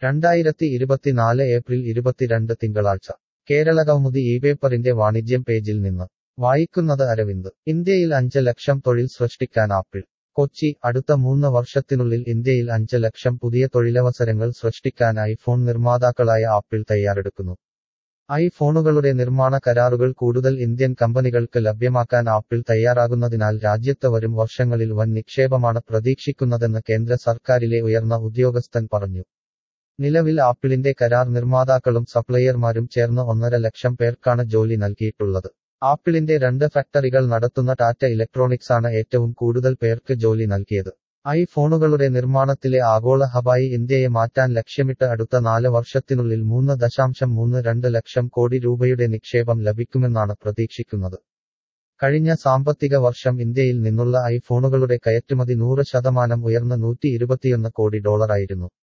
2024 April 22 തിങ്കളാഴ്ച കേരളകൗമുദി ഇപേപ്പറിന്റെ വാണിജ്യം പേജിൽ നിന്ന് വായിക്കുന്നത് അരവിന്ദ്. ഇന്ത്യയിൽ 5 ലക്ഷം തൊഴിൽ സൃഷ്ടിക്കാൻ ആപ്പിൾ. കൊച്ചി, അടുത്ത 3 വർഷത്തിനുള്ളിൽ ഇന്ത്യയിൽ 5 ലക്ഷം പുതിയ തൊഴിലവസരങ്ങൾ സൃഷ്ടിക്കാൻ ഐഫോൺ നിർമ്മാതാക്കളായ ആപ്പിൾ തയ്യാറെടുക്കുന്നു. ഐഫോണുകളുടെ നിർമ്മാണ കരാറുകൾ കൂടുതൽ ഇന്ത്യൻ കമ്പനികൾക്ക് ലഭ്യമാക്കാൻ ആപ്പിൾ തയ്യാറാകുന്നതിനാൽ രാജ്യത്ത് വരും വർഷങ്ങളിൽ വൻ നിക്ഷേപമാണ് പ്രതീക്ഷിക്കുന്നതെന്ന് കേന്ദ്ര സർക്കാരിലെ ഉയർന്ന ഉദ്യോഗസ്ഥൻ പറഞ്ഞു. നിലവിൽ ആപ്പിളിന്റെ കരാർ നിർമ്മാതാക്കളും സപ്ലയർമാരും ചേർന്ന് 1.5 ലക്ഷം പേർക്കാണ് ജോലി നൽകിയിട്ടുള്ളത്. ആപ്പിളിന്റെ 2 ഫാക്ടറികൾ നടത്തുന്ന ടാറ്റ ഇലക്ട്രോണിക്സാണ് ഏറ്റവും കൂടുതൽ പേർക്ക് ജോലി നൽകിയത്. ഐഫോണുകളുടെ നിർമ്മാണത്തിലെ ആഗോള ഹബായി ഇന്ത്യയെ മാറ്റാൻ ലക്ഷ്യമിട്ട് അടുത്ത 4 വർഷത്തിനുള്ളിൽ 3.32 ലക്ഷം കോടി രൂപയുടെ നിക്ഷേപം ലഭിക്കുമെന്നാണ് പ്രതീക്ഷിക്കുന്നത്. കഴിഞ്ഞ സാമ്പത്തിക വർഷം ഇന്ത്യയിൽ നിന്നുള്ള ഐഫോണുകളുടെ കയറ്റുമതി 100% ഉയർന്ന് $121 കോടി ആയിരുന്നു.